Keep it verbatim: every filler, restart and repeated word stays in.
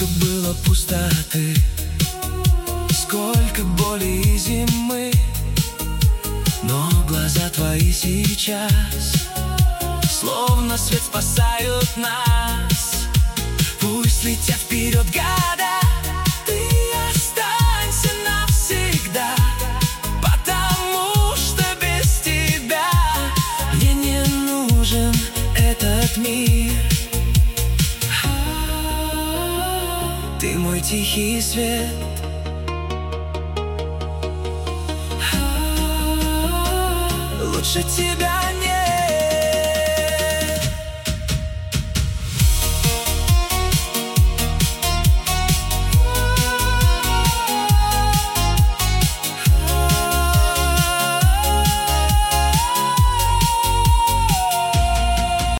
Сколько было пустоты, сколько боли и зимы, но глаза твои сейчас словно свет спасают нас. Пусть летят вперед года, ты останься навсегда, потому что без тебя мне не нужен этот мир. Ты мой тихий свет, лучше тебя